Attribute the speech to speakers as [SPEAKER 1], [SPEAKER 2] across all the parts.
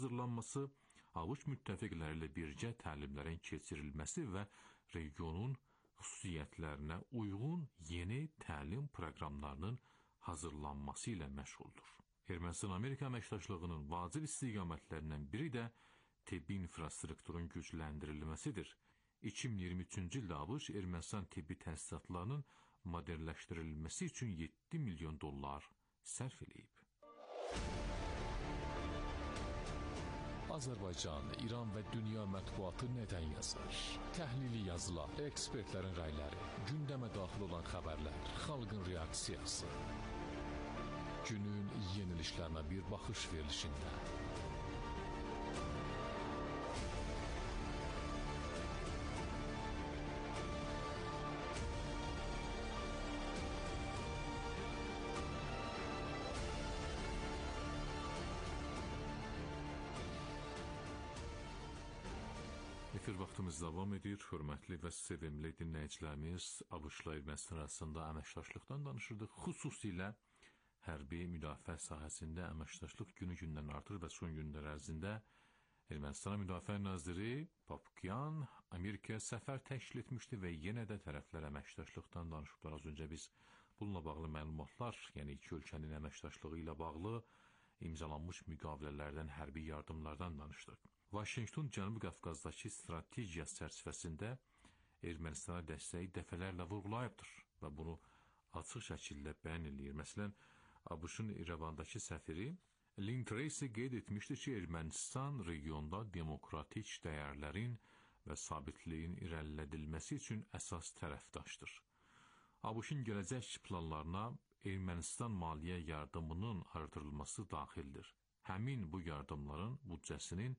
[SPEAKER 1] hazırlanması, ABŞ müttəfiqləri ilə birgə təlimlərin keçirilməsi və regionun xüsusiyyətlərinə uyğun yeni təlim proqramlarının hazırlanması ilə məşğuldur. Ermənistan-Amerika əməkdaşlığının vacib istiqamətlərindən biri də tibbi infrastrukturun gücləndirilməsidir. 2023-cü ildə ABŞ Ermənistan tibbi təsisatlarının modernləşdirilməsi üçün $7 milyon sərf edib.
[SPEAKER 2] Azərbaycan, İran və dünya mətbuatı nədən yazır? Təhlili yazılar, ekspertlərin rəyləri, gündəmə daxil olan xəbərlər, xalqın reaksiyası. Günün yenilişlərinə bir baxış verilişində.
[SPEAKER 1] Efir vaxtımız davam edir. Hörmətli və sevimli dinləyicilərimiz, ABŞ-la Ermənistan arasında əməkdaşlıqdan danışırdıq. Xüsusilə hərbi müdafiə sahəsində əməkdaşlıq günü-gündən artır və son günlər ərzində Ermənistan Müdafiə Naziri Papukyan Amerikaya səfər təşkil etmişdi və yenə də tərəflər əməkdaşlıqdan danışıblar. Az öncə biz bununla bağlı məlumatlar, yəni iki ölkənin əməkdaşlığı ilə bağlı imzalanmış müqavilələrdən, hərbi yardımlardan danışdıq. Vaşinqton Cənubi Qafqazdakı strategiya çərçivəsində Ermənistana dəstəyi dəfələrlə vurğulayıbdır və bunu açıq şəkildə bəyan edir. Məsələn, ABŞ-ın İrəvandakı səfiri Lynn Tracy qeyd etmişdir ki, Ermənistan regionda demokratik dəyərlərin və sabitliyin irəlilədilməsi üçün əsas tərəfdaşdır. ABŞ-ın gələcək planlarına Ermənistan maliyyə yardımının artırılması daxildir. Həmin bu yardımların büdcəsinin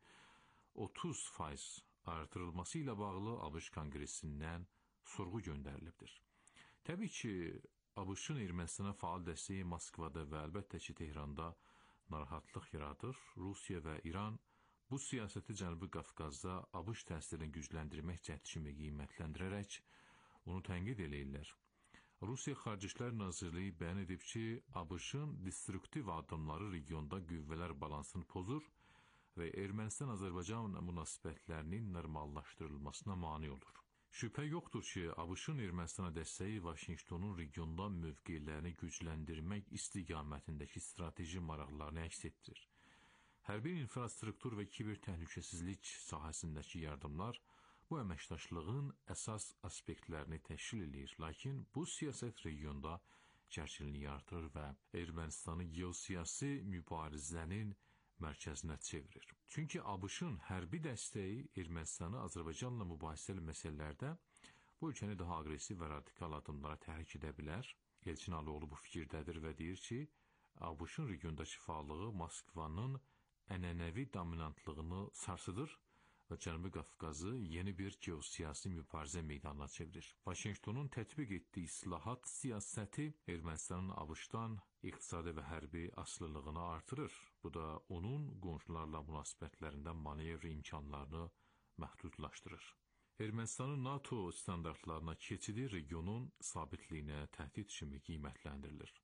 [SPEAKER 1] 30% artırılması ilə bağlı ABŞ Konqresindən sorğu göndərilibdir. Təbii ki, ABŞ-ın Ermənistana faal dəstəyi Moskvada və əlbəttə ki, Tehranda narahatlıq yaradır. Rusiya və İran bu siyasəti Cənubi Qafqazda ABŞ təsirini gücləndirmək cəhdi kimi qiymətləndirərək onu tənqid eləyirlər. Rusiya Xarici İşlər Nazirliyi bəyan edib ki, ABŞ-ın destruktiv addımları regionda qüvvələr balansını pozur və Ermənistan-Azərbaycan münasibətlərinin normallaşdırılmasına mane olur. Şübhə yoxdur ki, ABŞ-ın Ermənistana dəstəyi Vaşinqtonun regionda mövqelərini gücləndirmək istiqamətindəki strateji maraqlarını əks etdirir. Hərbi infrastruktur və kiber təhlükəsizlik sahəsindəki yardımlar bu əməkdaşlığın əsas aspektlərini təşkil edir. Lakin bu siyasət regionda gərginliyi artırır və Ermənistanı geosiyasi mübarizənin mərkəzinə çevirir. Çünki ABŞ-ın hərbi dəstəyi Ermənistanı Azərbaycanla mübahisəli məsələlərdə bu ölkəni daha aqressiv və radikal addımlara təhrik edə bilər. Elçin Əliyoğlu bu fikirdədir və deyir ki, ABŞ-ın regiondakı fəallığı Moskvanın ənənəvi dominantlığını sarsıdır və Cənubi Qafqazı yeni bir geosiyasi mübarizə meydanına çevirir. Vaşinqtonun tətbiq etdiyi islahat siyasəti Ermənistanın ABŞ-dan iqtisadi və hərbi asılılığını artırır. Bu da onun qonşularla münasibətlərində manevr imkanlarını məhdudlaşdırır. Ermənistanın NATO standartlarına keçidi regionun sabitliyinə təhdid kimi qiymətləndirilir.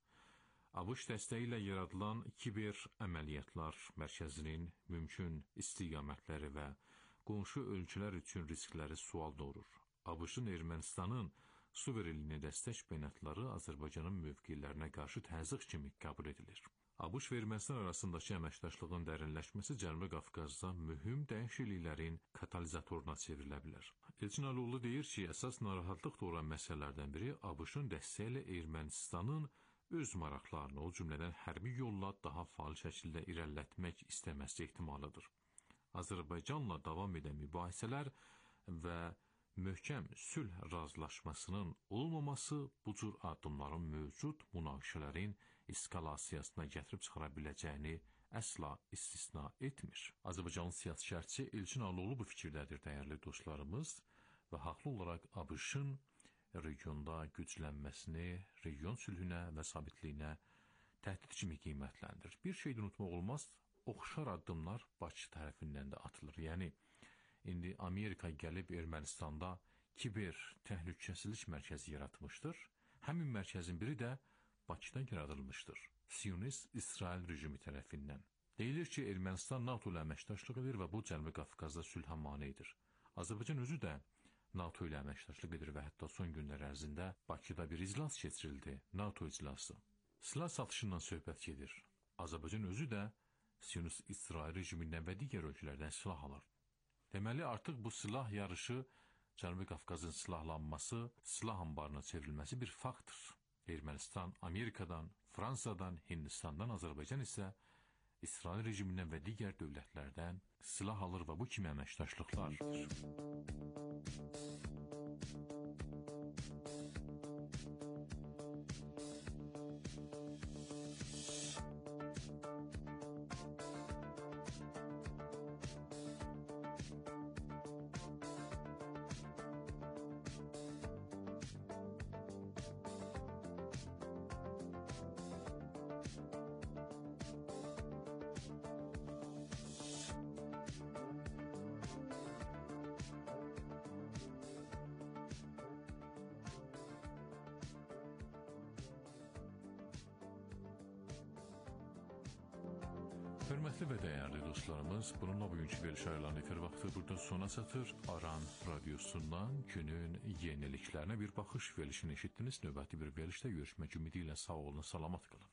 [SPEAKER 1] ABŞ dəstəyi ilə yaradılan kiber əməliyyatlar mərkəzinin mümkün istiqamətləri və qonşu ölkələr üçün riskləri sual doğurur. ABŞ-ın Ermənistanın suverenliyinə dəstək bəyanatları Azərbaycanın mövqelərinə qarşı təzyiq kimi qəbul edilir. ABŞ və Ermənistan arasındakı əməkdaşlığın dərinləşməsi Cənubi Qafqazda mühüm dəyişikliklərin katalizatoruna çevrilə bilər. Elçin Əliyoğlu deyir ki, əsas narahatlıq doğuran məsələlərdən biri ABŞ-ın dəstəyi ilə Ermənistanın öz maraqlarını, o cümlədən hərbi yolla daha faal şəkildə irəlilətmək istəməsi ehtimalıdır. Azərbaycanla davam edən mübahisələr və möhkəm sülh razılaşmasının olmaması bu cür addımların mövcud münaqişələrin eskalasiyasına gətirib çıxara biləcəyini əsla istisna etmir. Azərbaycanın siyasətçisi Elçin Əliyoğlu bu fikirdədir, dəyərli dostlarımız, və haqlı olaraq ABŞ-ın regionda güclənməsini, region sülhünə və sabitliyinə təhdid kimi qiymətləndirir. Bir şey unutmaq olmaz, oxşar addımlar Bakı tərəfindən də atılır. Yəni, indi Amerika gəlib Ermənistanda kiber təhlükəsizlik mərkəzi yaratmışdır. Həmin mərkəzin biri də Bakıda yaradılmışdır. Siyonist İsrail rejimi tərəfindən. Deyilir ki, Ermənistan NATO ilə əməkdaşlıq edir və bu Cənubi Qafqazda sülhə manedir. Azərbaycan özü də NATO ilə əməkdaşlıq edir və hətta son günlər ərzində Bakıda bir iclas keçirildi, NATO iclası. Silah satışından söhbət gedir. Azərbaycan özü də Siyonist-İsrail rejimindən və digər ölkələrdən silah alır. Deməli, artıq bu silah yarışı, Cənubi Qafqazın silahlanması, silah anbarına çevrilməsi bir faktdır. Ermənistan Amerikadan, Fransadan, Hindistandan, Azərbaycan isə İsrail rejimindən və digər dövlətlərdən silah alır və bu kimi əməkdaşlıqlardır. Hörmətli və dəyərli dostlarımız, bununla bugünkü veriliş ayrılan efir vaxtı burada sona çatır. Aran radiosundan günün yeniliklərinə bir baxış verilişini eşitdiniz. Növbəti bir verilişdə görüşmək ümidi ilə sağ olun, salamat qalın.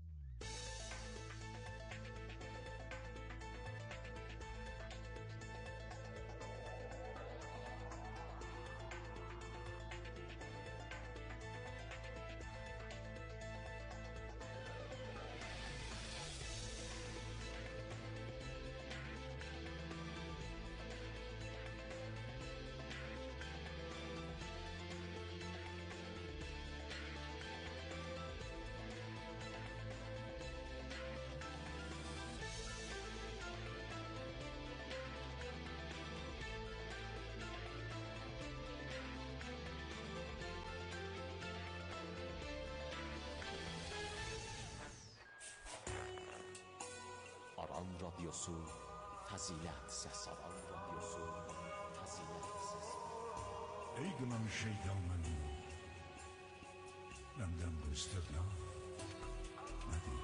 [SPEAKER 3] Aran radyosu fazilet ses. Aran radyosu fazilet ses.
[SPEAKER 4] Ey kınamış şeytanın, benden bu istirna nedir?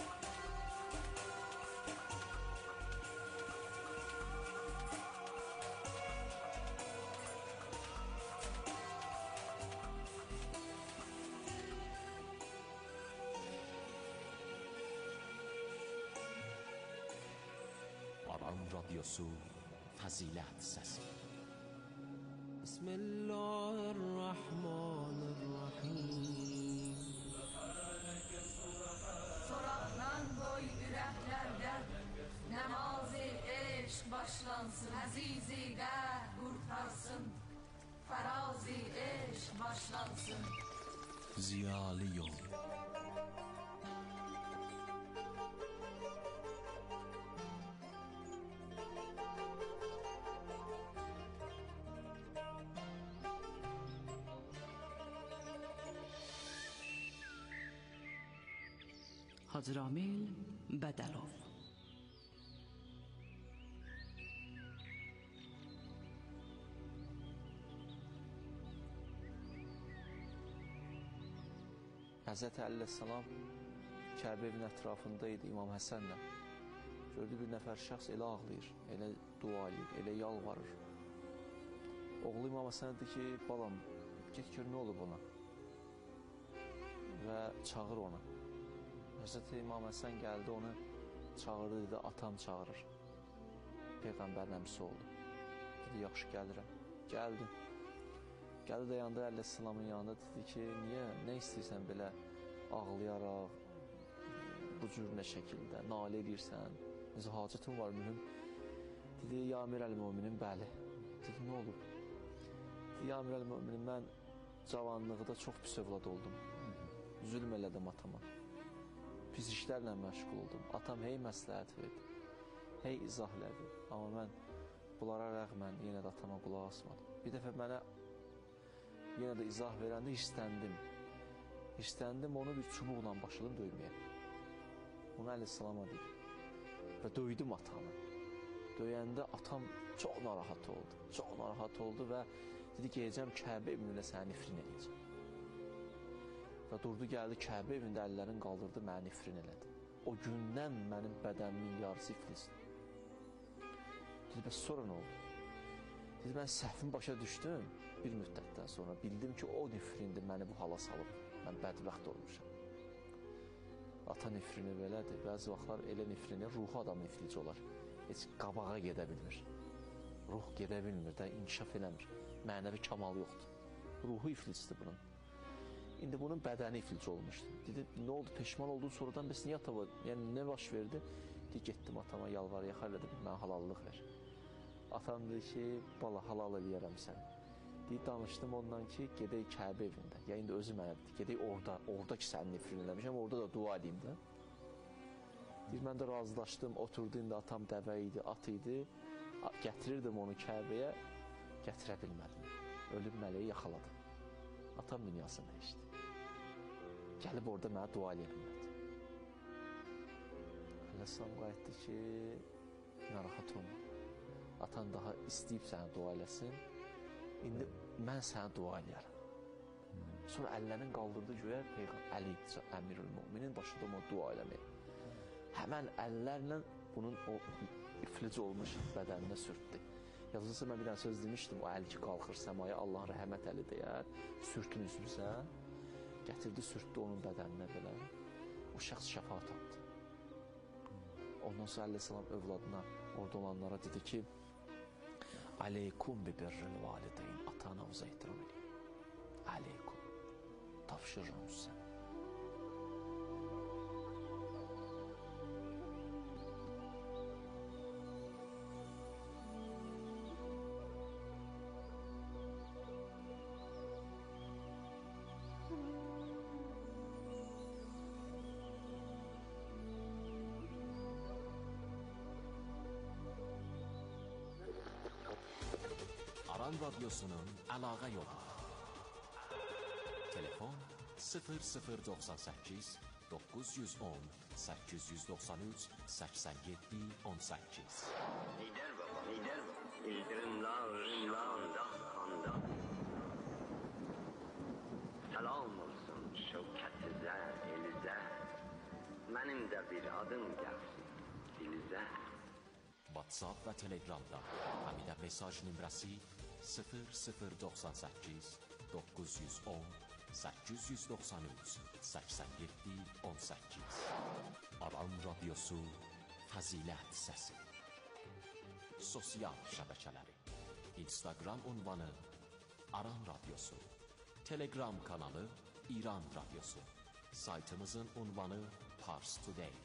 [SPEAKER 3] Aran radyosu fazilet sesi.
[SPEAKER 5] Bismillahirrahmanirrahim.
[SPEAKER 6] Soraklan koy yüreklerden, namazi eşk başlansın, azizi gah kurtarsın, farazi eşk başlansın.
[SPEAKER 3] Ziyalı yol.
[SPEAKER 5] Hacı Ramil Bədəlov.
[SPEAKER 7] Həzrəti Əleyhisselam Kəbə evinin ətrafında idi İmam Həsənlə. Gördü bir nəfər şəxs elə ağlayır, elə dua edir, elə yalvarır. Oğlu İmam Həsənə dedi ki, balam, get gör nə olub ona? Və çağır ona. Həzrəti İmam Həsən gəldi, onu çağırdı, dedi, atam çağırır. Peyğəmbərin əmisi oldu. Dedi, yaxşı gəlirəm. Gəldi. Gəldi dayandı Əleyhisselamın yanında, dedi ki, niyə, nə istəyirsən belə ağlayaraq, bu cür nə şəkildə, nalə edirsən, necə hacətin var mühüm. Dedi, ya Əmir Əl-Müminin, bəli. Dedi, nə olub? Dedi, ya Əmir Əl-Müminin, mən cavanlıqda çox pis övlad oldum. Zülm elədim atama. Pis işlərlə məşğul oldum. Atam hey məsləhət verdi, hey izah elədi. Amma mən bunlara rəğmən yenə də atama qulaq asmadım. Bir dəfə mənə yenə də izah verəndə hirsləndim. Hirsləndim, onu bir çubuqla başladım döyməyə. Onu Əleyhisselama deyir. Və döydüm atamı. Döyəndə atam çox narahat oldu. Çox narahat oldu və dedi, gələcəm Kəbə evində səni nifrin edəcəm. Və durdu, gəldi Kəbə evində əllərini qaldırdı, mənə nifrin elədi. o gündən mənim bədənimin yarısı iflisdir. Dedi, bəs sonra nə oldu? Dedi, mən səhvimi başa düşdüm. Bir müddətdən sonra bildim ki, o nifrindir məni bu hala salıb. Mən bədbəxt olmuşam. Ata nifrini belədir. Bəzi vaxtlar elə nifrini, ruhu adam iflici olar. Heç qabağa gedə bilmir. Ruh gedə bilmir də, inkişaf eləmir. Mənəvi kamal yoxdur. Ruhu iflicdir bunun. İndi bunun bədəni iflici olmuşdu. Dedi, nə oldu, peşman olduğu sonradan bəs niyə atama, yəni nə baş verdi? Dedi, getdim atama yalvar, yaxar elədim, mənə halallıq ver. Atam dedi ki, bala, halal eləyərəm səni. Deyib, danışdım ondan ki, gedək Kəbə evində. Ya indi özü mənə dedi, gedək orada ki, sənin nifrin eləmişəm, orada da dua edeyim də. Deyir, mən də razılaşdım, oturdu, indi atam dəvə idi, at idi. Gətirirdim onu Kəbəyə, gətirə bilmədim. Ölüm mələyi yaxaladı. Atam dünyasını dəyişdi. Gəlib orada mənə dua eləyə bilmədi. Ələsam qayıtdı ki, narahat olma. Atan daha istəyib sənə dua eləsin. İndi mən sənə dua eləyərəm. Sonra əllərini qaldırdı göyə, Əli Əmirül-Müminin başında ona dua eləməyə. Həmən əllərlə bunun o iflic olmuş bədəninə sürtdü. Yazılsa mən bir dənə söz demişdim, o əl ki qalxır səmaya, Allahın rəhmət əli deyər, sürtün üzünüzə, gətirdi, sürtdü onun bədəninə belə, o şəxs şəfa tapdı. Ondan sonra Əleyhisselam övladına, orada olanlara dedi ki, Aleykum bi birril valideyn, ata-anamıza ehtiram edin. Aleykum, tapşırırım sizə.
[SPEAKER 3] Aran Radyosu'nun əlaqə yolu. Telefon 0098 910 893 87 18.
[SPEAKER 8] Lider baba, İldırımlar kanda. Selam olsun şevketize, elize. Benim de bir adım gelsin dilize.
[SPEAKER 3] WhatsApp və Telegramda həmidə mesaj nömrəsi 0098 910 893 87 18. Aran Radyosu Fəzilət Səsi. Sosial şəbəkələri: Instagram ünvanı Aran Radyosu, Telegram kanalı İran Radyosu, saytımızın ünvanı Pars Today.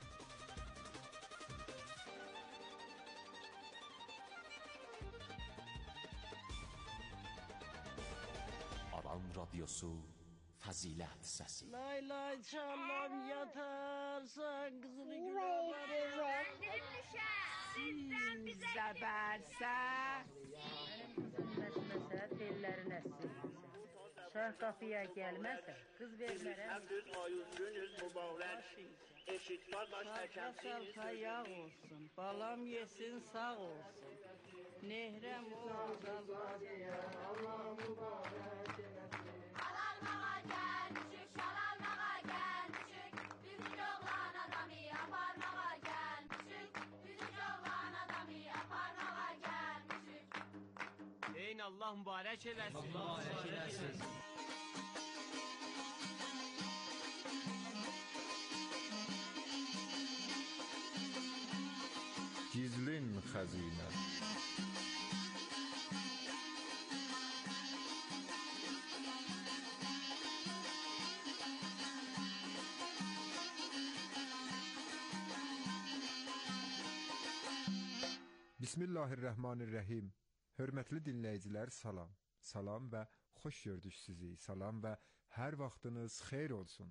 [SPEAKER 3] Aran Radyosu Fəzilət Səsi.
[SPEAKER 9] Lay lay çalam yatarsan kızını gülerler.
[SPEAKER 6] Sizden bize
[SPEAKER 9] Zəbərsə
[SPEAKER 10] Məsməsə tellərin əsir. Şah qapıya gəlməsə qız vermərəm.
[SPEAKER 9] Əbdül ayuz günüz mübarək. Eşit qardaş təkəmsiniz.
[SPEAKER 10] Yağ olsun, balam yesin sağ olsun. Nehrəm olsun. Allah mübarək eləsin.
[SPEAKER 6] Alalmağa gelmişik, şalalmağa gelmişik. Bizim oğlan adamı aparmağa gelmişik. Bizim oğlan adamı aparmağa gelmişik.
[SPEAKER 9] Deyin Allah mübarək eləsin. Allah mübarək eləsin.
[SPEAKER 1] Gizlin xəzinə.
[SPEAKER 11] Bismillahirrahmanirrahim. Hörmətli dinləyicilər, salam. Salam və xoş gördük sizi. Salam və hər vaxtınız xeyir olsun.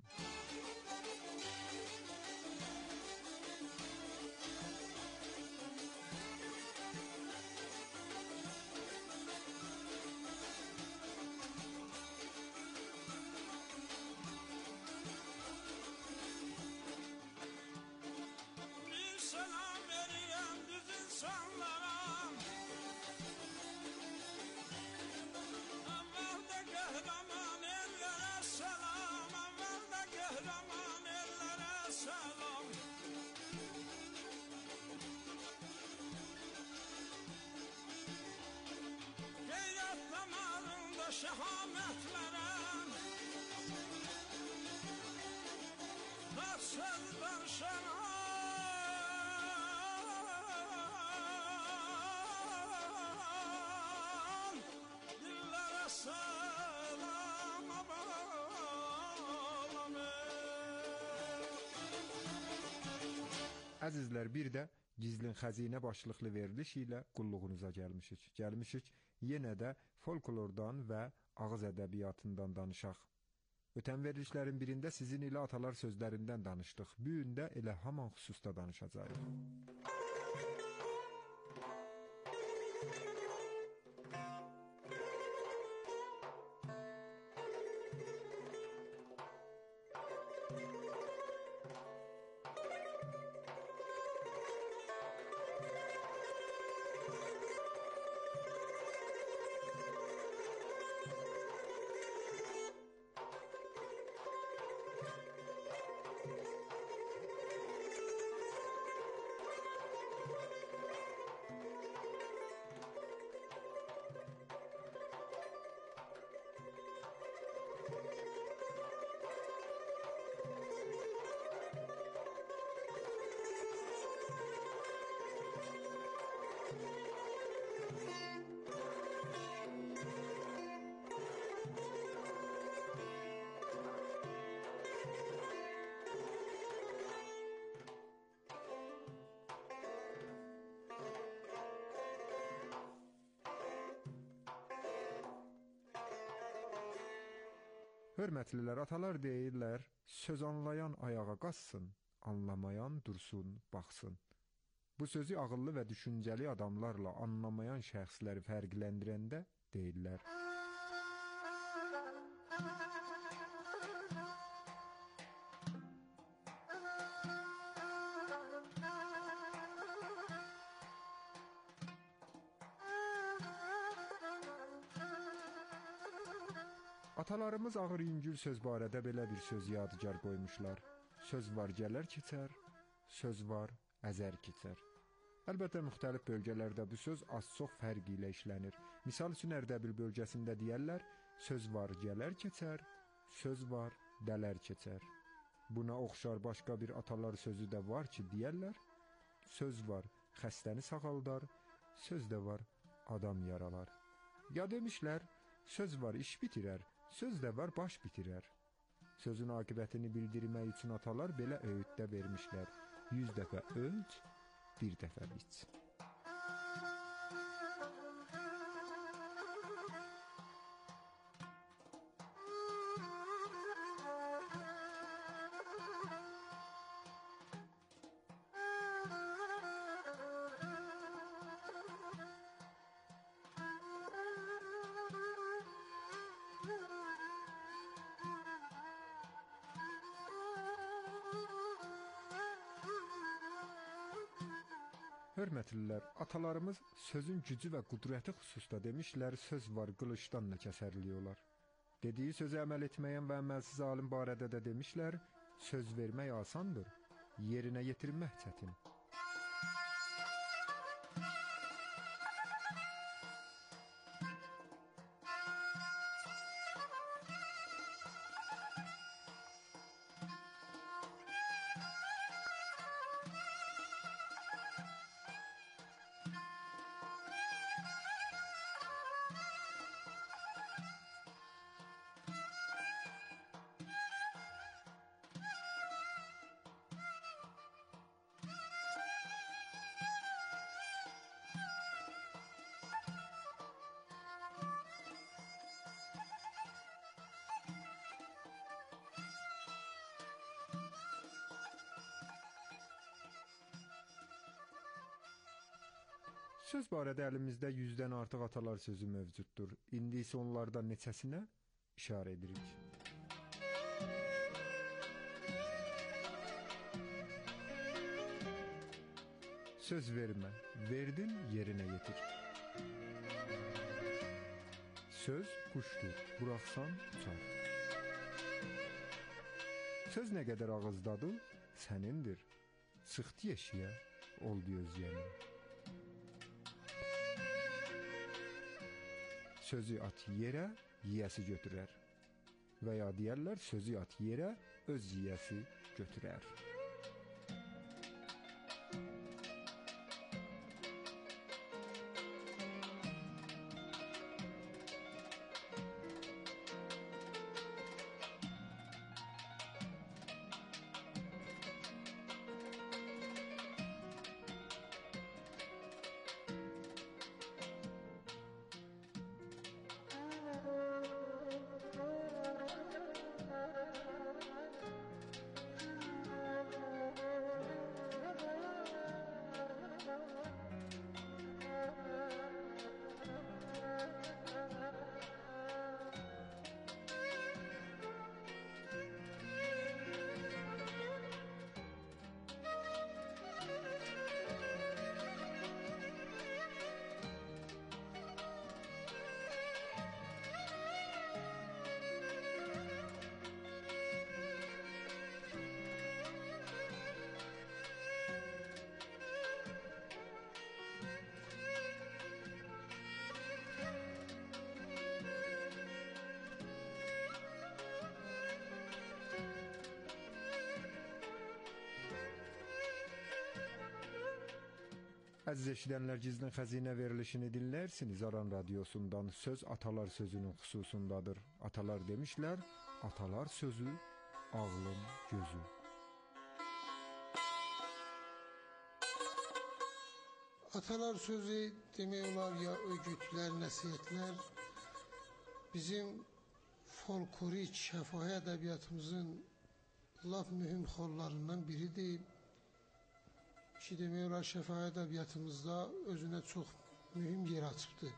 [SPEAKER 11] Əzizlər, bir də gizlin xəzinə başlıqlı veriliş ilə qulluğunuza gəlmişik. Gəlmişik yenə də folklordan və ağız ədəbiyyatından danışaq. Ötən verilişlərin birində sizin ilə atalar sözlərindən danışdıq. Bu gün də elə haman xüsusda danışacağıq. Hörmətlilər, atalar deyirlər, söz anlayan ayağa qaçsın, anlamayan dursun, baxsın. Bu sözü ağıllı və düşüncəli adamlarla anlamayan şəxsləri fərqləndirəndə deyirlər. Atalarımız ağır yüngül söz barədə belə bir söz yadigar qoymuşlar. Söz var gələr keçər, söz var əzər keçər. Əlbəttə, müxtəlif bölgələrdə bu söz az-çox fərq ilə işlənir. Misal üçün, Ərdəbil bölgəsində deyərlər, söz var gələr keçər, söz var dələr keçər. Buna oxşar başqa bir atalar sözü də var ki, deyərlər, söz var xəstəni sağaldar, söz də var adam yaralar. Ya demişlər, söz var iş bitirər, söz də var baş bitirər. Sözün aqibətini bildirmək üçün atalar belə öğütdə vermişlər. 100 dəfə ölç, bir dəfə biç. Hörmətlilər, atalarımız sözün gücü və qudrəti xüsusda demişlər, söz var qılıçdan da kəsərli olar. Dediyi sözə əməl etməyən və əməlsiz alim barədə də demişlər, söz vermək asandır, yerinə yetirmək çətin. Söz barədə əlimizdə 100-dən artıq atalar sözü mövcuddur. İndi isə onlardan neçəsinə işarə edirik. Söz vermə, verdin, yerinə yetir. Söz quşdur, buraxsan uçar. Söz nə qədər ağızdadır, sənindir. Çıxdı yeşiyə, oldu özgənin. Sözü at yerə, yiyəsi götürər. Və ya deyərlər, sözü at yerə, öz yiyəsi götürər. Əziz eşidənlər, Gizlin Xəzinə verilişini dinlərsiniz. Aran radiosundan söz atalar sözünün xüsusundadır. Atalar demişlər, atalar sözü ağlın gözü.
[SPEAKER 12] Atalar sözü demək olar ya ögütlər, nəsihətlər bizim folklorik, şəfahi ədəbiyyatımızın laf mühüm xollarından biridir. Ki demək olar şəfahi ədəbiyyatımızda özünə çox mühüm yer açıbdır.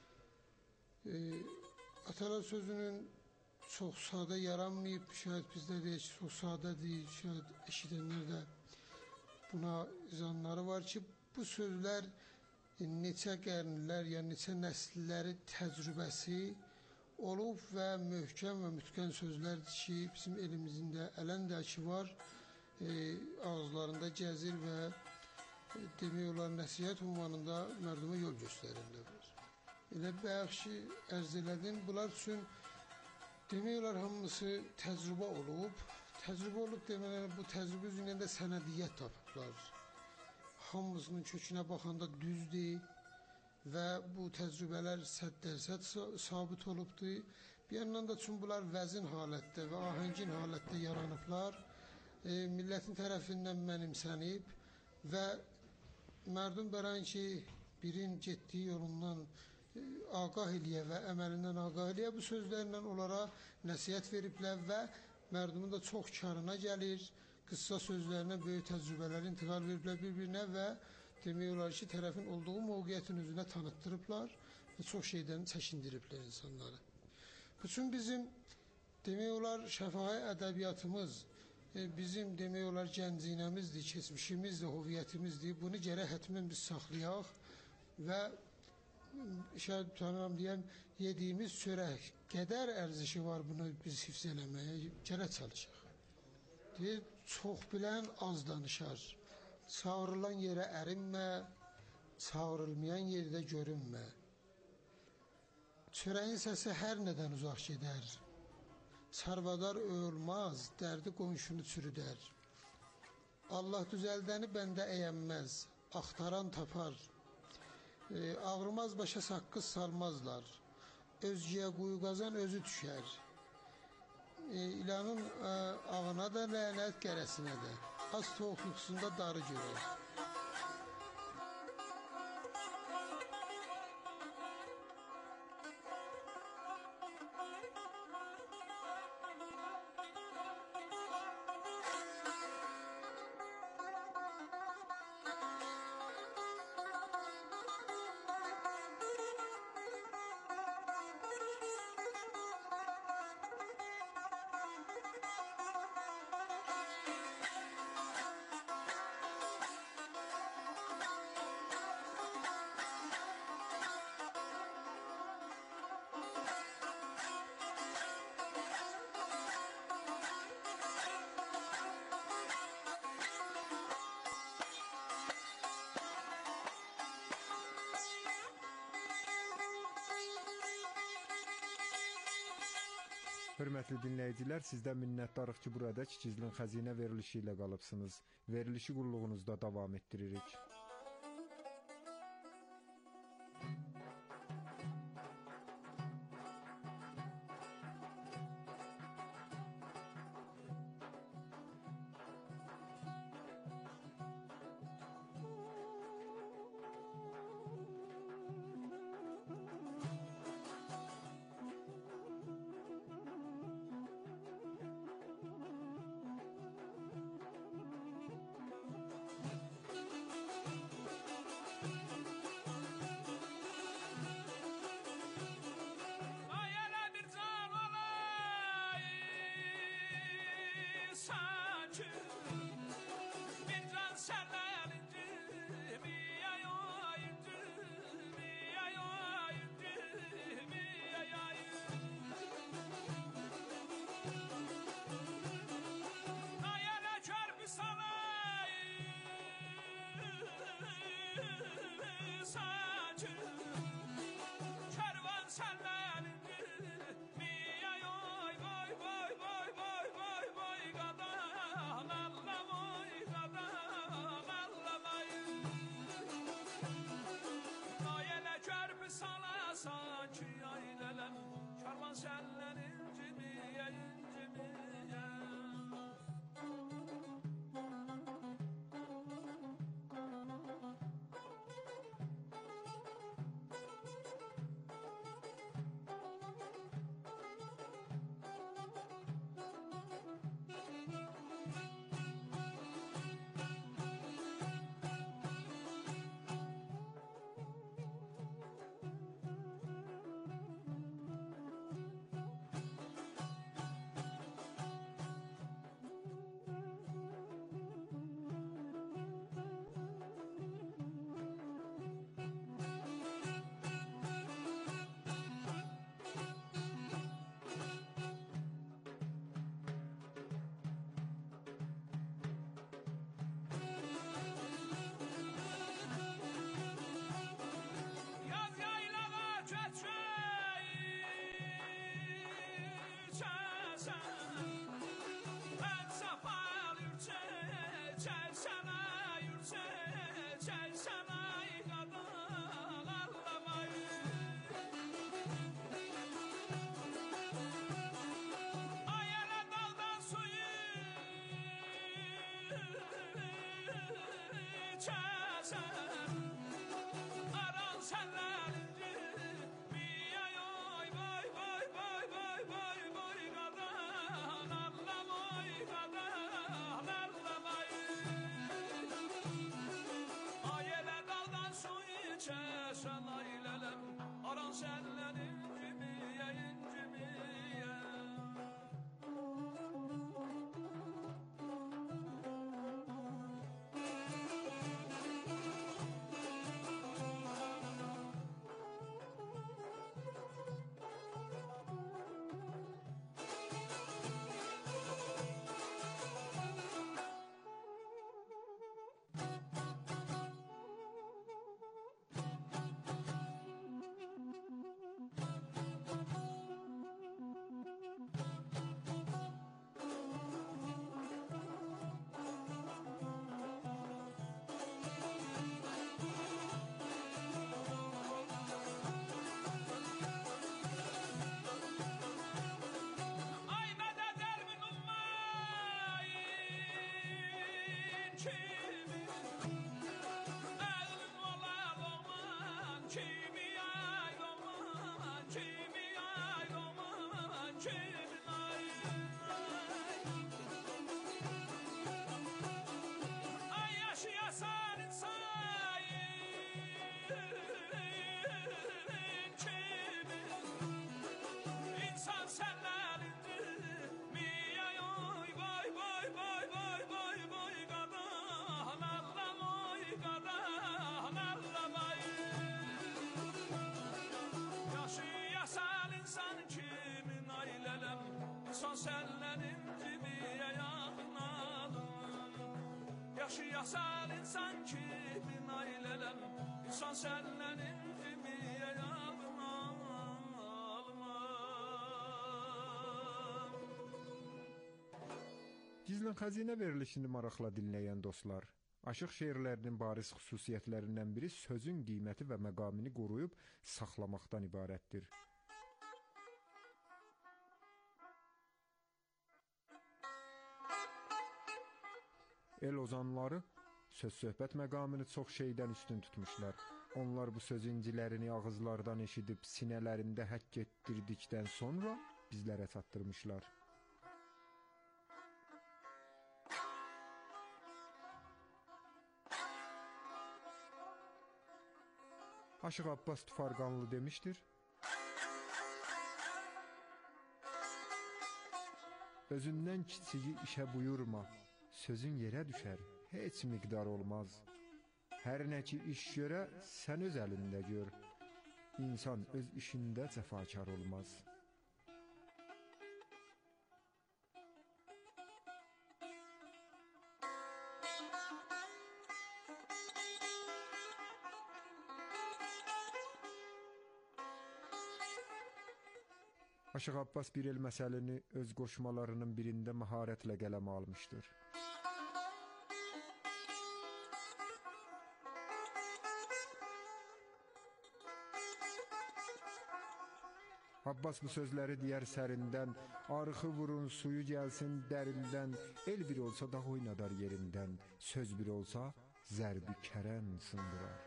[SPEAKER 12] Atalar sözünün çox sadə yaranmayıb, şayad bizdə deyək ki, çox sadədir, şayad eşidənlər də buna izanları var ki, bu sözlər neçə qarnilər, yəni neçə nəsilləri təcrübəsi olub və möhkəm və mütqən sözlərdir ki, bizim elimizin də ələndəki var, ağızlarında gəzir və demək olar nəsihət ünvanında mərduma yol göstərirlər. Elə bayaq ki, ərz elədim, bunlar üçün demək olar hamısı təcrübə olub. Təcrübə olub demələr, bu təcrübə üzrə də sənədiyyət tapıblar. Hamısının kökünə baxanda düzdür və bu təcrübələr 100% sabit olubdur. Bir yandan da çünki bunlar vəzin halətdə və ahəngin halətdə yaranıblar. Millətin tərəfindən mənimsənib və mərdum bəran ki, birin getdiyi yolundan ağah eləyə və əməlindən ağah eləyə bu sözlərlə onlara nəsihət veriblər və mərdumun da çox karına gəlir. Qıssa sözlərinə böyük təcrübələri intiqal veriblər bir-birinə və demək olar ki, tərəfin olduğu mövqeyyətin üzünə tanıtdırıblar və çox şeydən çəkindiriblər insanları. Bütün bizim demək olar şəfahi ədəbiyyatımız, bizim demək olar gəncinəmizdir, keçmişimizdir, hoviyyətimizdir. Bunu gərək hətmən biz saxlayaq və şayad tanımam deyəm, yediyimiz çörək qədər ərzişi var bunu biz hifz eləməyə, gərək çalışaq. Deyir, çox bilən az danışar. Çağırılan yerə ərinmə, çağırılmayan yerdə görünmə. Çörəyin səsi hər nədən uzaq gedər. Çarvadar ölmaz, dərdi qonşunu çürüdər. Allah düzəldəni bəndə əyənməz, axtaran tapar. Ağrımaz başa saqqız salmazlar. Özgəyə quyu qazan özü düşər. İlanın ağına da lənət, qərəsinə də. Az toxluqsunda darı görər.
[SPEAKER 11] Hörmətli dinləyicilər, sizdən minnətdarıq ki, burada Gizlin Xəzinə verilişi ilə qalıbsınız. Verilişi qulluğunuzda davam etdiririk.
[SPEAKER 13] son səndən incimiyə, incimiyə. Yaşayasan insan kimin ailelem, insan səndən incimiyə yağına almam.
[SPEAKER 11] Gizlin xəzinə verilişini maraqla dinləyən dostlar, aşıq şeirlərinin bariz xüsusiyyətlərindən biri sözün qiyməti və məqamini qoruyub saxlamaqdan ibarətdir. El ozanları söz-söhbət məqamını çox şeydən üstün tutmuşlar. Onlar bu söz incilərini ağızlardan eşidib sinələrində həkk etdirdikdən sonra bizlərə çatdırmışlar. Aşıq Abbas Tufarqanlı demişdir: Özündən kiçiyi işə buyurma, sözün yerə düşər, heç miqdar olmaz. Hər nə ki iş görə, sən öz əlində gör. İnsan öz işində cəfakar olmaz. Aşıq Abbas bir el məsəlini öz qoşmalarının birində məharətlə qələmə almışdır. Abbas bu sözləri deyər sərindən, arxı vurun, suyu gəlsin dərindən, el bir olsa da oynadar yerindən, söz bir olsa zərbi kərən sındırar.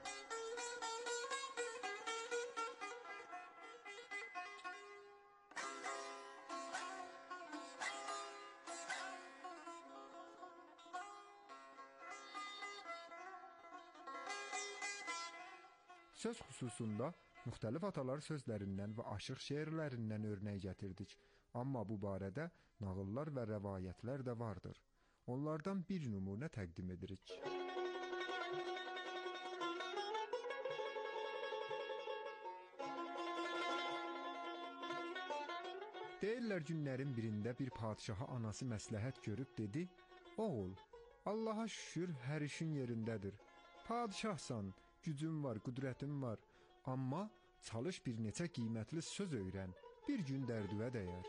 [SPEAKER 11] Söz xüsusunda müxtəlif atalar sözlərindən və aşıq şeirlərindən örnək gətirdik. Amma bu barədə nağıllar və rəvayətlər də vardır. Onlardan bir nümunə təqdim edirik. Deyirlər günlərin birində bir padişaha anası məsləhət görüb dedi: "Oğul, Allaha şükür hər işin yerindədir. Padişahsan, gücün var, qüdrətin var. Amma çalış bir neçə qiymətli söz öyrən, bir gün dərdüvə dəyər."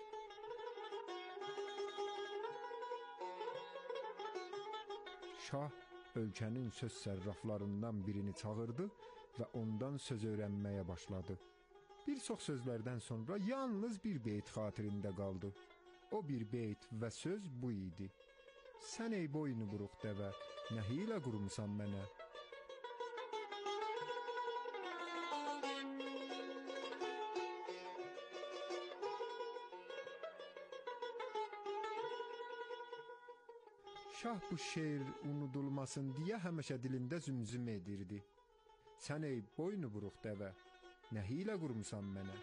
[SPEAKER 11] Şah ölkənin söz sərraflarından birini çağırdı və ondan söz öyrənməyə başladı. Bir çox sözlərdən sonra yalnız bir beyt xatirində qaldı. O bir beyt və söz bu idi: "Sən ey boynu buruq dəvə, nə hiylə qurmusan mənə?" Şah bu şeir unudulmasın deyə həmişə dilində zümzümə edirdi: "Sən ey boynu buruq dəvə, nə hiylə qurmusan mənə?"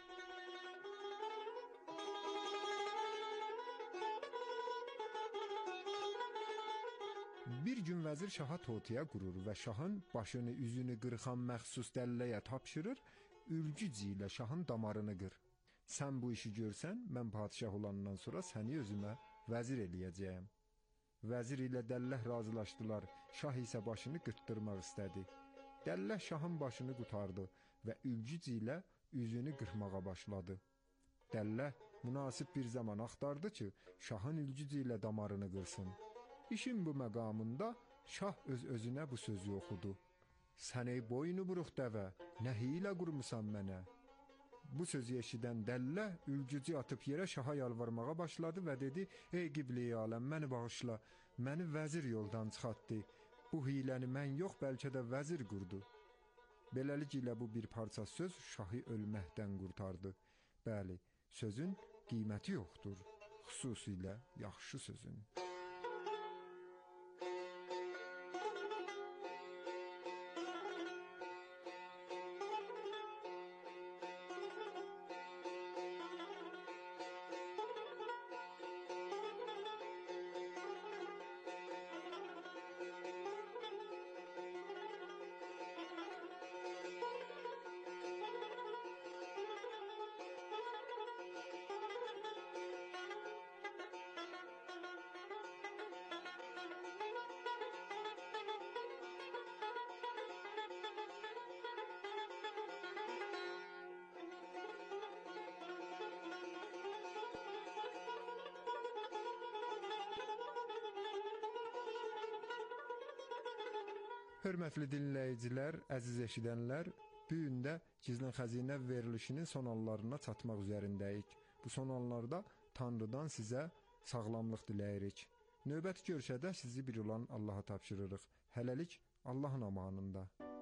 [SPEAKER 11] Bir gün vəzir şaha totiyə qurur və şahın başını, üzünü qırxan məxsus dəlləyə tapşırır, ülgüc ilə şahın damarını qır. Sən bu işi görsən, mən padişah olandan sonra səni özümə vəzir eləyəcəyəm. Vəzir ilə dəlləh razılaşdılar, şah isə başını qırtdırmaq istədi. Dəlləh şahın başını qutardı və ülgüc ilə üzünü qırmağa başladı. Dəlləh münasib bir zaman axtardı ki, şahın ülgüc ilə damarını qırsın. İşin bu məqamında şah öz-özünə bu sözü oxudu: "Sən ey boynu buruq dəvə, nə hiylə qurmusan mənə?" Bu sözü eşidən dəlləh ülgücü atıb yerə şaha yalvarmağa başladı və dedi: "Ey qiblə-i aləm, məni bağışla, məni vəzir yoldan çıxartdı. Bu hiləni mən yox, bəlkə də vəzir qurdu." Beləliklə bu bir parça söz şahı ölməkdən qurtardı. Bəli, sözün qiyməti yoxdur, xüsusilə yaxşı sözün. Hörmətli dinləyicilər, əziz eşidənlər, bu gün də Gizlin Xəzinə verilişinin son anlarına çatmaq üzərindəyik. Bu son anlarda Tanrıdan sizə sağlamlıq diləyirik. Növbəti görüşədə sizi bir olan Allaha tapşırırıq. Hələlik Allahın amanında.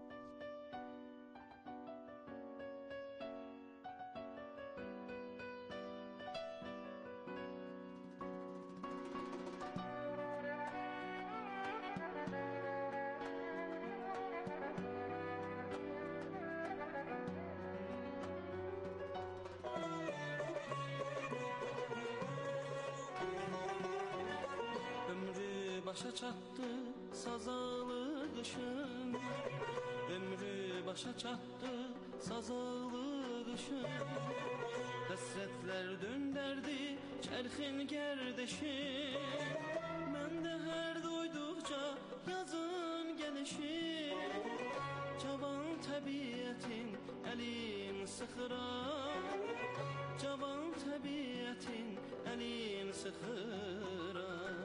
[SPEAKER 13] Başa çattı sazalı kışın, ömrü başa çattı sazalı kışın. Həsrətlər döndərdi çərxin gərdeşi, mən də hər doyduqca yazın gəlişi. Cavan təbiətin əlin sıxıram, cavan təbiətin əlin sıxıram.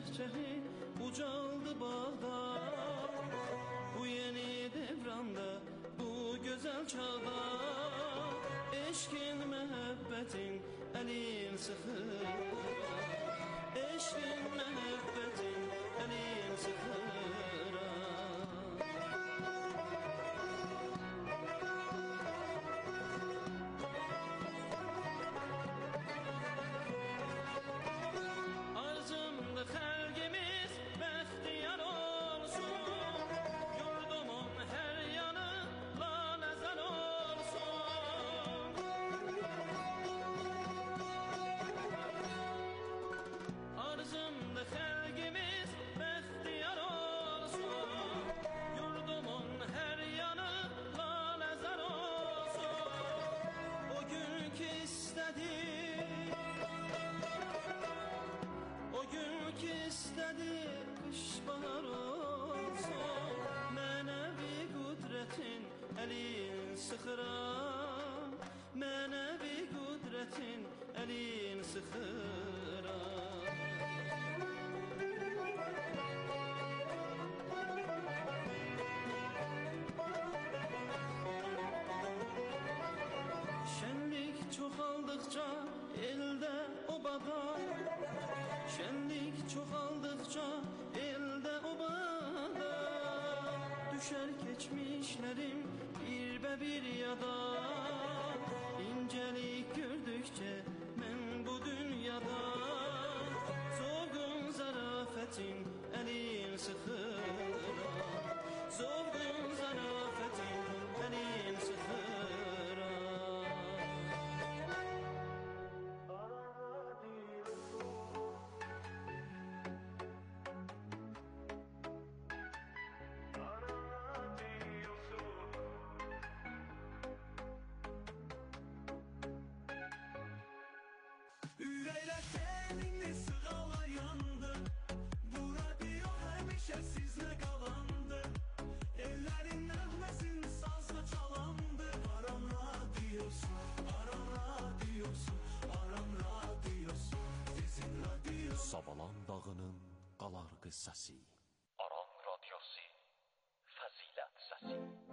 [SPEAKER 13] çehçehi ucaldı bağda. Bu yeni devranda, bu güzel çağda, eşkin məhəbbətin əlin sıxır. Eşkin məhəbbətin əlin sıxır. Arzımdı xəlqimiz bəxtiyar olsun, yurdumun hər yanı lanəzər olsun. Arzımdı xəlqimiz bəxtiyar olsun, yurdumun hər yanı lanəzər olsun. O gün ki istədik, o gün ki istədik qış bahar olsun. Mənəvi qüdrətin əlin sıxıram, mənəvi qüdrətin əlin sıxıram. Şənlik çoxaldıqca eldə obada, şənlik çoxaldıqca eldə obada, düşər keçmişlərim bir yada. İncəlik gördükcə mən bu dünyada, zovqun zərafətin əlin sıxıram, zovqun zərafətin əlin sıxıram.
[SPEAKER 14] Ürəklər səninlə sığalayandı, bu radio həmişə sizlə qalandı. Ellərin nəğməsini sazla çalandı. Aram radiosu, Aram radiosu, Aram radiosu, sizin radiosu.
[SPEAKER 3] Savalan dağının qalar qıssası. Aran radiosu, fəzilət səsi.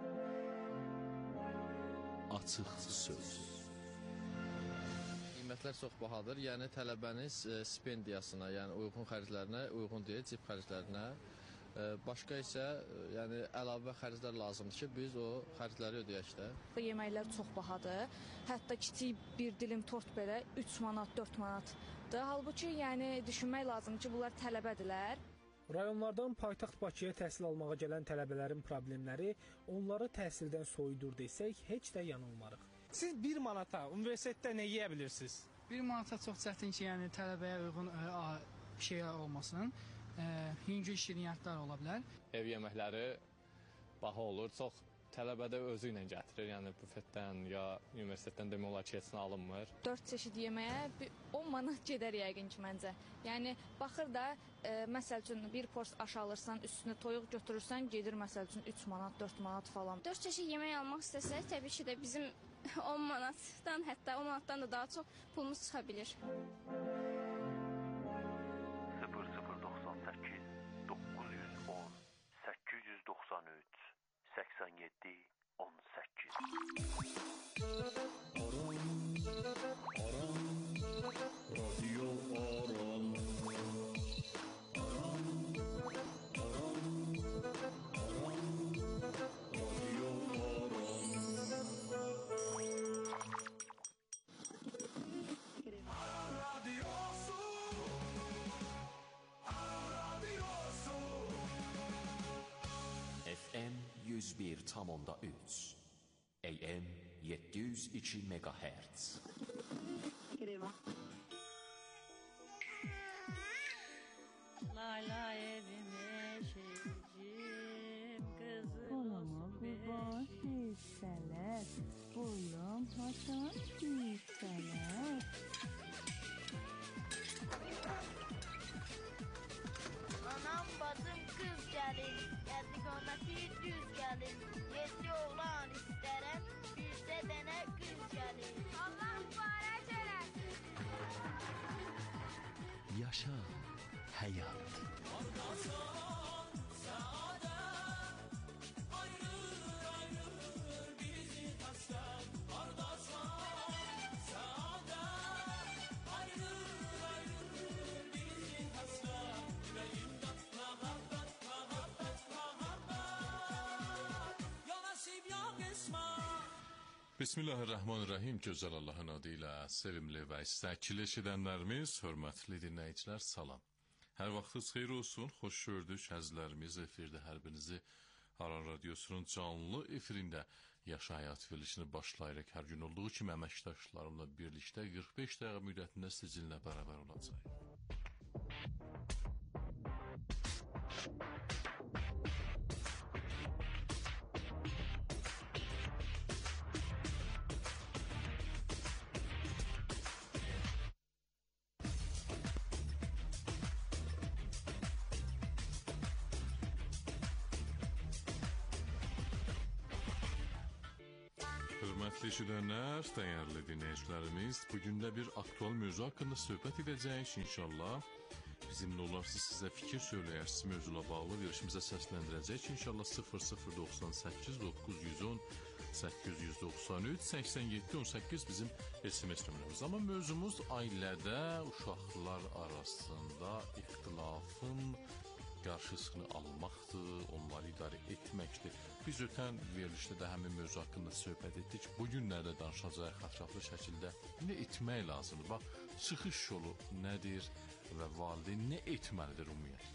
[SPEAKER 3] Açıq söz.
[SPEAKER 7] Qiymətlər çox bahadır. Yəni tələbəniz stipendiyasına, yəni uyğun xərclərinə uyğun deyil, cib xərclərinə. Başqa isə yəni əlavə xərclər lazımdır ki, biz o xərcləri ödəyək də.
[SPEAKER 15] Yeməklər çox bahadır. Hətta kiçik bir dilim tort belə 3 manat, 4 manatdır. Halbuki yəni düşünmək lazımdır ki, bunlar tələbədirlər.
[SPEAKER 16] Rayonlardan paytaxt Bakıya təhsil almağa gələn tələbələrin problemləri onları təhsildən soyudur desək, heç də yanılmarıq.
[SPEAKER 17] Siz 1 manata universitetdə nə yeyə bilirsiniz?
[SPEAKER 18] 1 manata çox çətin ki, yəni tələbəyə uyğun şey olmasın. Yüngül şirniyyatlar ola bilər.
[SPEAKER 19] Ev yeməkləri baha olur. Çox tələbə də özü ilə gətirir. Yəni bufetdən ya universitetdən demək olar ki, heç nə alınmır.
[SPEAKER 15] 4 çeşid yeməyə 10 manat gedər yəqin ki, məncə. Yəni baxır da məsəl üçün bir pors aş alırsan, üstünə toyuq götürürsən, gedir məsəl üçün 3 manat, 4 manat falan.
[SPEAKER 20] 4 çeşid yemək almaq istəsək, təbii ki də bizim 10 manatdan, hətta 10 manatdan da daha çox pulumuz çıxa bilir.
[SPEAKER 21] 0098 910 893 87 18
[SPEAKER 4] Radio Aram.
[SPEAKER 3] FM 101,3 AM 702 MHz.
[SPEAKER 10] Lay lay evime şeycim kızım.
[SPEAKER 22] Kolama kurban hisseler, boyum haşan hisseler.
[SPEAKER 6] Anam bacım kız gəlin, gəldi qonafi düz gəlin. 7 oğlan istərəm, bizdə dənə qız gəlin. Allah mübarək eləsin.
[SPEAKER 3] Yaşa həyat.
[SPEAKER 1] Bismillahirrahmanirrahim. Gözəl Allahın adı ilə sevimli və istəkili eşidənlərimiz, hörmətli dinləyicilər, salam. Hər vaxtınız xeyir olsun, xoş gördük əzizlərimiz efirdə hər birinizi Aran Radiosunun canlı efirində Yaşa Həyat verilişini başlayırıq. Hər gün olduğu kimi əməkdaşlarımla birlikdə 45 dəqiqə müddətində sizinlə bərabər olacaq. Hörmətli eşidənlər, dəyərli dinləyicilərimiz, bugün də bir aktual mövzu haqqında söhbət edəcəyik inşallah. Bizimlə olarsınız, sizə fikir söyləyərsiniz mövzuyla bağlı verilişimizə səsləndirəcək inşallah 0098 910 893 87 18 bizim SMS nömrəmiz. Amma mövzumuz ailədə uşaqlar arasında ixtilafın qarşısını almaqdır, onları idarə etməkdir. Biz ötən verilişdə də həmin mövzu haqqında söhbət etdik. Bugünlərdə danışacağıq ətraflı şəkildə nə etmək lazımdır? Bax, çıxış yolu nədir və valideyn nə etməlidir ümumiyyətlə?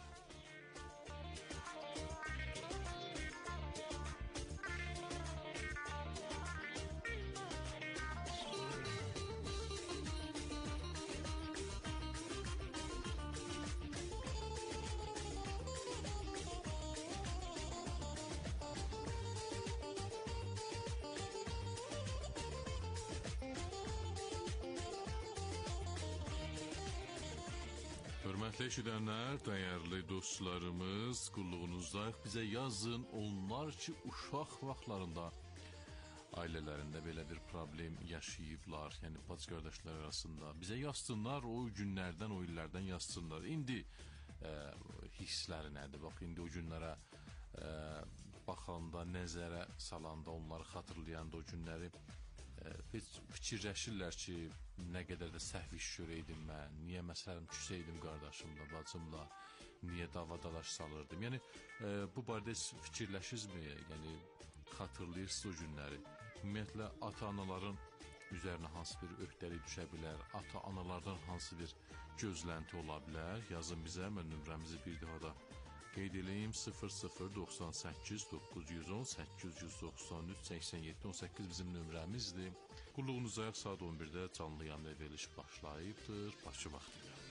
[SPEAKER 1] Hörmətli eşidənlər, dəyərli dostlarımız, qulluğunuzdayıq. Bizə yazın, onlar ki, uşaq vaxtlarında ailələrində belə bir problem yaşayıblar, yəni bacı qardaşlar arasında. Bizə yazsınlar, o günlərdən, o illərdən yazsınlar. İndi hissləri nədir? Bax, indi o günlərə baxanda, nəzərə salanda, onları xatırlayanda o günləri heç fikirləşirlər ki, nə qədər də səhv iş görəydim mən, niyə məsələn küsəydim qardaşımla, bacımla, niyə dava-dalaş salırdım. Yəni, bu barədə fikirləşirsizmi? Yəni, xatırlayırsınız o günləri. Ümumiyyətlə, ata-anaların üzərinə hansı bir öhdəlik düşə bilər, ata-analardan hansı bir gözlənti ola bilər? Yazın bizə, mən nömrəmizi bir daha da qeyd edeyim, 0098 910 893 87 18 bizim nömrəmizdir. Qulluğunuzdayıq, saat 11-də canlı yayımda veriliş başlayıbdır, Bakı vaxtı ilə.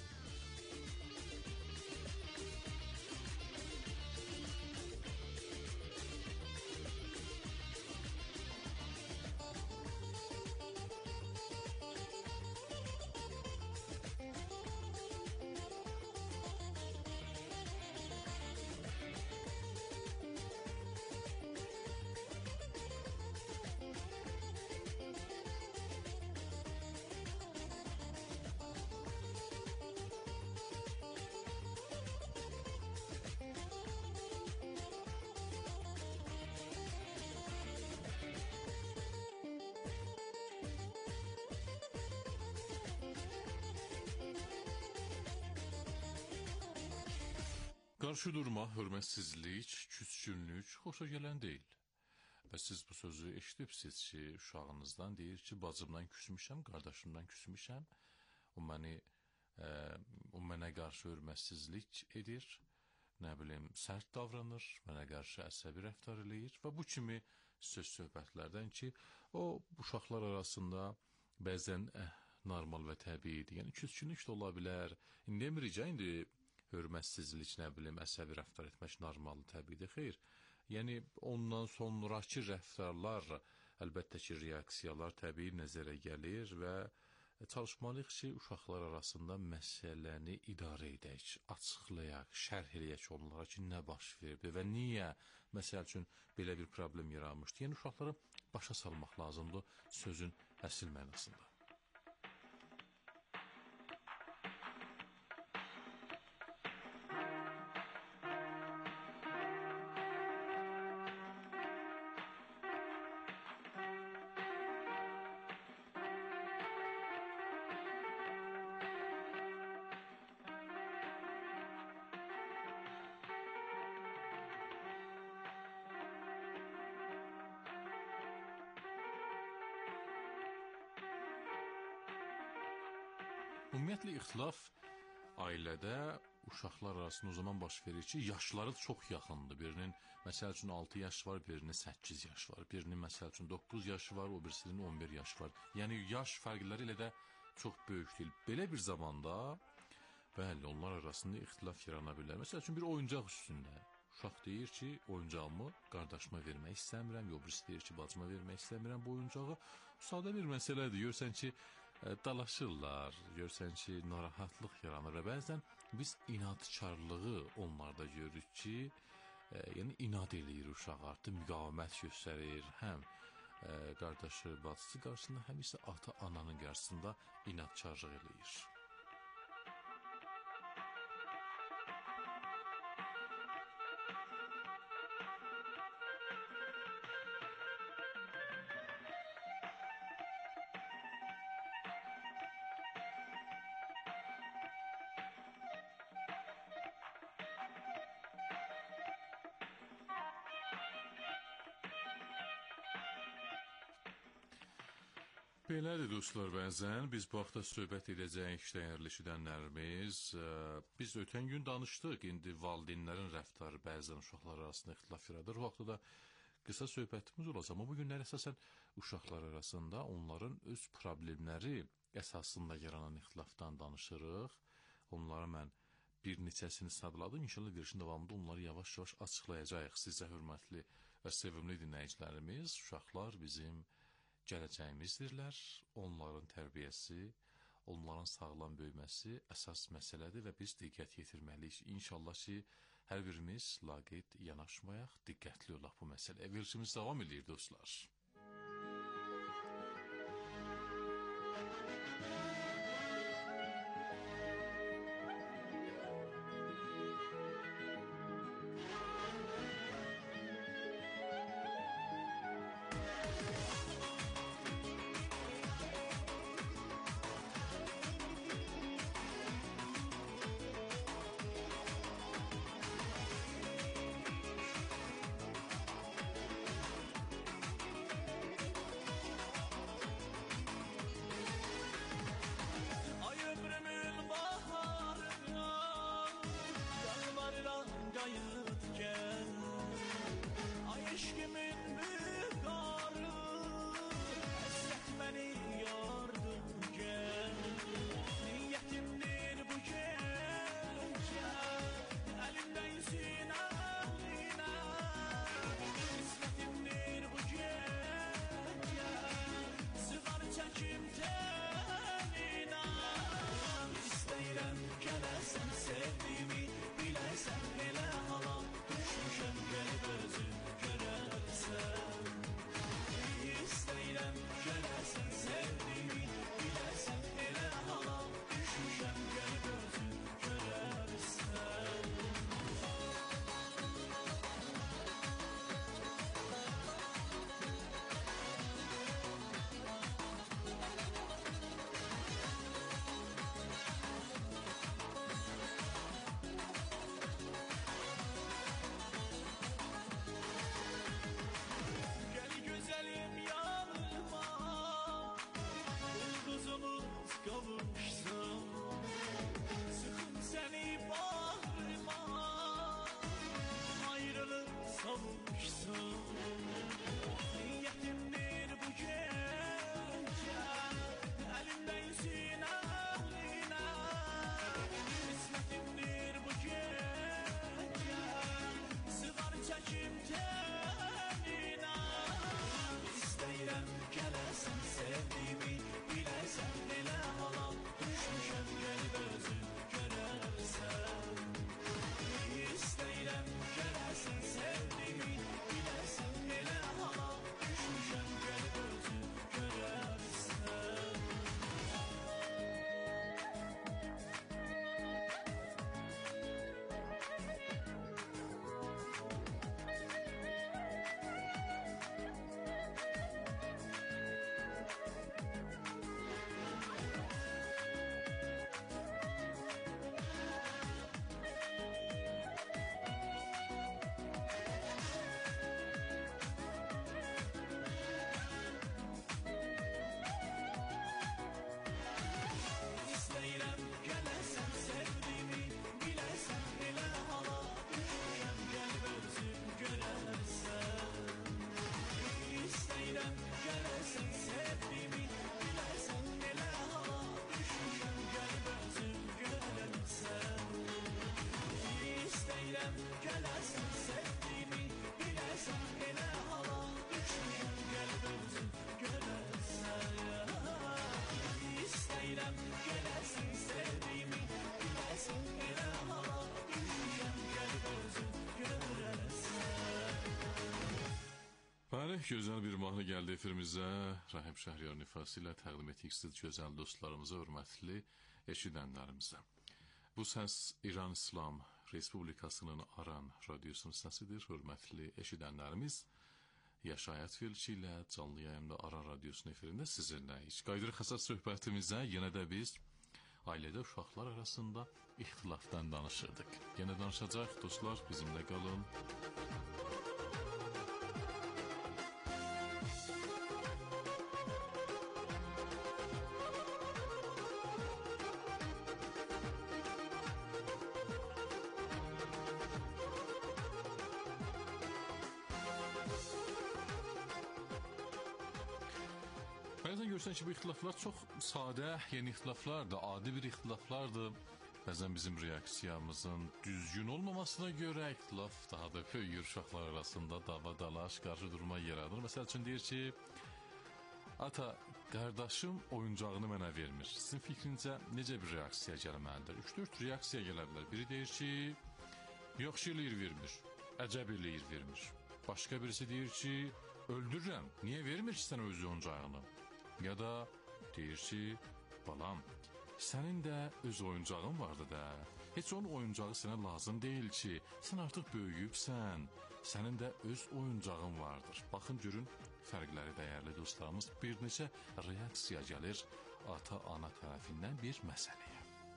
[SPEAKER 1] Qarşı durma, hörmətsizlik, küskünlük xoşa gələn deyil. Və siz bu sözü eşidibsiz ki, uşağınızdan deyir ki, bacımdan küsmüşəm, qardaşımdan küsmüşəm, o mənə qarşı hörmətsizlik edir, nə bilim, sərt davranır, mənə qarşı əsəbi rəftar eləyir və bu kimi söz-söhbətlərdən ki, o uşaqlar arasında bəzən normal və təbiidir. Yəni, küskünlük də ola bilər. İndi demirik, indi hörmətsizlik, nə bilim, əsəbi rəftar etmək normaldır, təbiidir, xeyr. Yəni, ondan sonraki rəftarlar, əlbəttə ki, reaksiyalar təbii nəzərə gəlir və çalışmalıyıq ki, uşaqlar arasında məsələni idarə edək, açıqlayaq, şərh eləyək onlara ki, nə baş verdi və niyə, məsəl üçün, belə bir problem yaranmışdı. Yəni, uşaqları başa salmaq lazımdır sözün əsl mənasında. Ümumiyyətlə ixtilaf ailədə uşaqlar arasında o zaman baş verir ki, yaşları çox yaxındır. Birinin məsəl üçün 6 yaş var, birinin 8 yaş var. Birinin məsəl üçün 9 yaşı var, o birisinin 11 yaşı var. Yəni yaş fərqləri ilə də çox böyük deyil. Belə bir zamanda bəli, onlar arasında ixtilaf yarana bilər. Məsəl üçün bir oyuncaq üstündə uşaq deyir ki, oyuncağımı qardaşıma vermək istəmirəm, o birisi deyir ki, bacıma vermək istəmirəm bu oyuncağı. Sadə bir məsələdir. Görsən ki, dalaşırlar, görsən ki, narahatlıq yaranır və bəzən biz inadkarlığı onlarda görürük ki, yəni inad eləyir uşaq artıq, müqavimət göstərir, həm qardaşı, bacısı qarşısında, həm isə ata-ananın qarşısında inadkarlıq eləyir. Belədir dostlar, bəzən biz bu haqda söhbət edəcəyik dəyərli eşidənlərimiz. Biz ötən gün danışdıq, indi valideynlərin rəftarı bəzən uşaqlar arasında ixtilaf yaradır. O haqda da qısa söhbətimiz olacaq. Amma bu günlər əsasən uşaqlar arasında onların öz problemləri əsasında yaranan ixtilafdan danışırıq. Onlara mən bir neçəsini sadaladım. İnşallah verişin davamında onları yavaş-yavaş açıqlayacağıq. Sizə hörmətli və sevimli dinləyicilərimiz, uşaqlar bizim gələcəyimizdirlər, onların tərbiyəsi, onların sağlam böyüməsi əsas məsələdir və biz diqqət yetirməliyik. İnşallah ki, hər birimiz laqeyd yanaşmayaq, diqqətli olaq bu məsələyə. Verilişimiz davam edir dostlar.
[SPEAKER 14] istəyirəm gələsən sevdiyimi biləsən elə hala düşməyəm qəlb özün görəsən istəyirəm gələsən sevdiyimi biləsən elə hala düşməyəm qəlb özün görəsən.
[SPEAKER 1] Bəli, gözəl bir mahnı gəldi efirimizə. Rahim Şəhriyar nifası ilə təqdim etdik siz gözəl dostlarımıza, hörmətli eşidənlərimizə. Bu səs İran İslam Respublikasının Aran radiosunun səsidir, hörmətli eşidənlərimiz. Yaşayət Filçi ilə canlı yayımda Aran radiosunun efirində sizinləyik. Qayıdırıq əsas söhbətimizə, yenə də biz ailədə uşaqlar arasında ixtilafdan danışırdıq. Yenə danışacaq dostlar, bizimlə qalın. Bəzən görsən ki, bu ixtilaflar çox sadə, yeni ixtilaflardır, adi bir ixtilaflardır. Bəzən bizim reaksiyamızın düzgün olmamasına görə ixtilaf daha da böyüyür, uşaqlar arasında dava dalaş, qarşı durma yaradır. Məsəl üçün deyir ki, ata, qardaşım oyuncağını mənə vermir. Sizin fikrincə necə bir reaksiya gəlməlidir? 3-4 reaksiya gələ bilər. Biri deyir ki, yaxşı eləyir vermir, əcəb eləyir vermir. Başqa birisi deyir ki, öldürürəm, niyə vermir ki sən öz oyuncağını? Ya da deyir ki, balam, sənin də öz oyuncağın vardı da. Heç onun oyuncağı sənə lazım deyil ki, sən artıq böyüyübsən, sənin də öz oyuncağın vardır. Baxın, görün, fərqləri dəyərli dostlarımız, bir neçə reaksiya gəlir ata-ana tərəfindən bir məsələyə.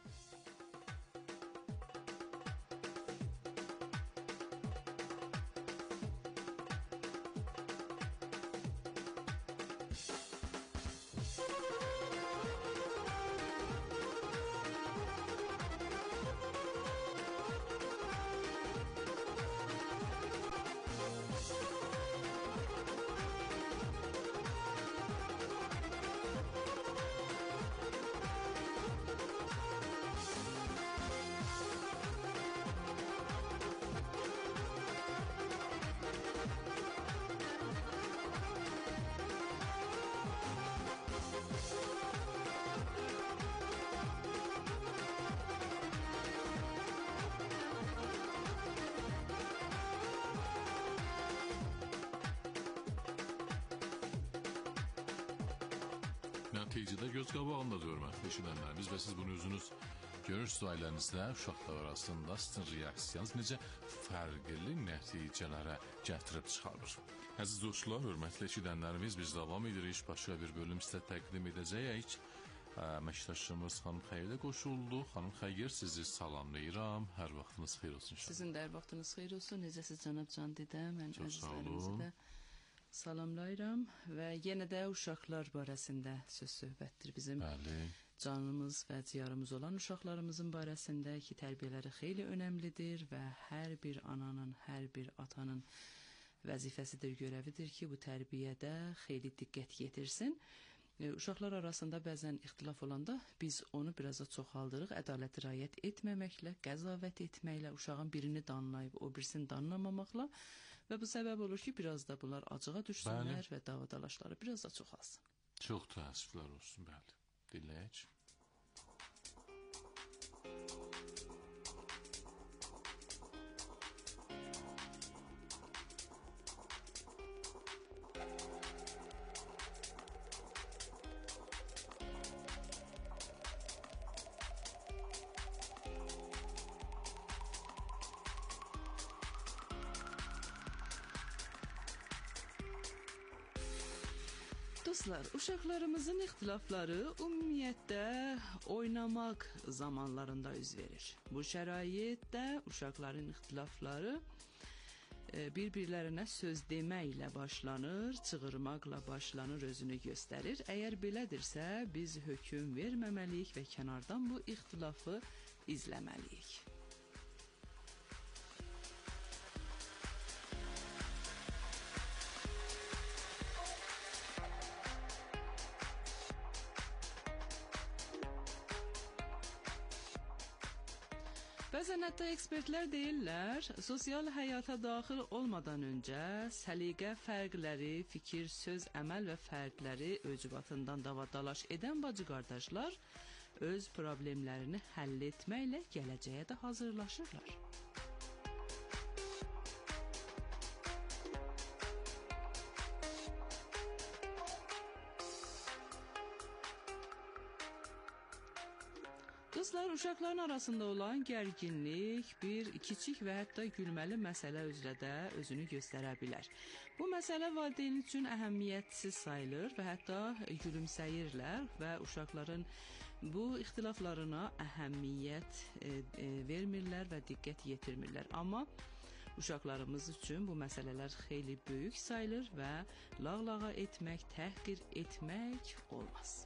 [SPEAKER 1] Nəticədə göz qabağında hörmətli eşidənlərimiz və siz bunu özünüz görürsünüz ailənizdə, uşaqlar arasında sizin reaksiyanız necə fərqli nəticələrə gətirib çıxarır. Əziz dostlar, hörmətli eşidənlərimiz, biz davam edirik, başqa bir bölüm sizə təqdim edəcəyik. Əməkdaşımız Xanım Xəyir də qoşuldu. Xanım Xəyir, sizi salamlayıram. Hər vaxtınız xeyir olsun.
[SPEAKER 2] Sizin də hər vaxtınız xeyir olsun. Necəsiz cənab Can dedə, mən əzizlərimizi də salamlayıram və yenə də uşaqlar barəsində söz söhbətdir bizim.
[SPEAKER 1] Bəli.
[SPEAKER 2] Canımız və ciyarımız olan uşaqlarımızın barəsində ki, tərbiyələri xeyli önəmlidir və hər bir ananın, hər bir atanın vəzifəsidir, görəvidir ki, bu tərbiyədə xeyli diqqət yetirsin. Uşaqlar arasında bəzən ixtilaf olanda biz onu biraz da çoxaldırıq, ədaləti riayət etməməklə, qəzavət etməklə, uşağın birini danlayıb o birisini danlamamaqla və bu səbəb olur ki, biraz da bunlar acığa düşsünlər və davadalaşları biraz da çoxalsın.
[SPEAKER 1] Çox təəssüflər olsun, bəli. Dinləyək.
[SPEAKER 2] Dostlar, uşaqlarımızın ixtilafları ümumiyyətlə oynamaq zamanlarında üz verir. Bu şəraitdə uşaqların ixtilafları bir-birlərinə söz deməklə başlanır, çığırmaqla başlanır, özünü göstərir. Əgər belədirsə, biz hökm verməməliyik və kənardan bu ixtilafı izləməliyik. Bəzən hətta ekspertlər deyirlər, sosial həyata daxil olmadan öncə səliqə fərqləri, fikir, söz, əməl və fərqləri öcbatından davadalaş edən bacı-qardaşlar öz problemlərini həll etməklə gələcəyə də hazırlaşırlar. Qızlar, uşaqların arasında olan gərginlik bir kiçik və hətta gülməli məsələ üzrə də özünü göstərə bilər. Bu məsələ valideyn üçün əhəmiyyətsiz sayılır və hətta gülümsəyirlər və uşaqların bu ixtilaflarına əhəmiyyət vermirlər və diqqət yetirmirlər. Amma uşaqlarımız üçün bu məsələlər xeyli böyük sayılır və lağlağa etmək, təhqir etmək olmaz.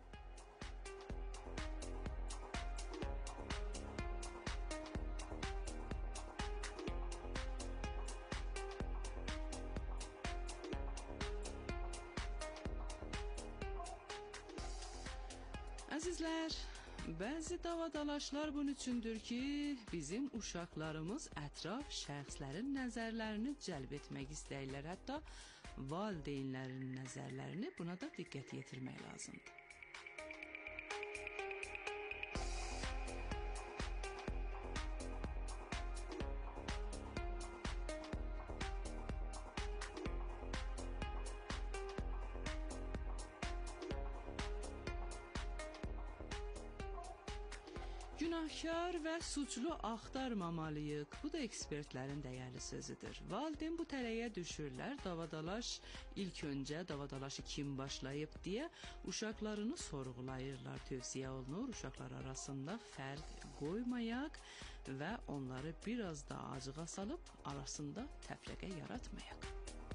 [SPEAKER 2] Əzizlər, bəzi davadalaşlar bunun üçündür ki, bizim uşaqlarımız ətraf şəxslərin nəzərlərini cəlb etmək istəyirlər. Hətta valideynlərin nəzərlərini buna da diqqət yetirmək lazımdır. Günahkar və suçlu axtarmamalıyıq. Bu da ekspertlərin dəyərli sözüdür. Valideyn bu tələyə düşürlər. Davadalaş ilk öncə davadalaşı kim başlayıb deyə uşaqlarını sorğulayırlar. Tövsiyə olunur uşaqlar arasında fərq qoymayaq və onları biraz da acığa salıb arasında təfrəqə yaratmayaq.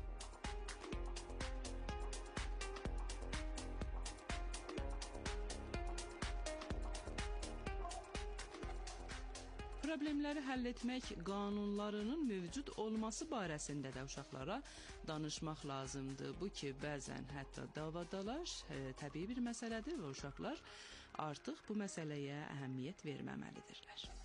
[SPEAKER 2] Problemləri həll etmək qanunlarının mövcud olması barəsində də uşaqlara danışmaq lazımdır. Bu ki, bəzən hətta davadalaş təbii bir məsələdir və uşaqlar artıq bu məsələyə əhəmiyyət verməməlidirlər.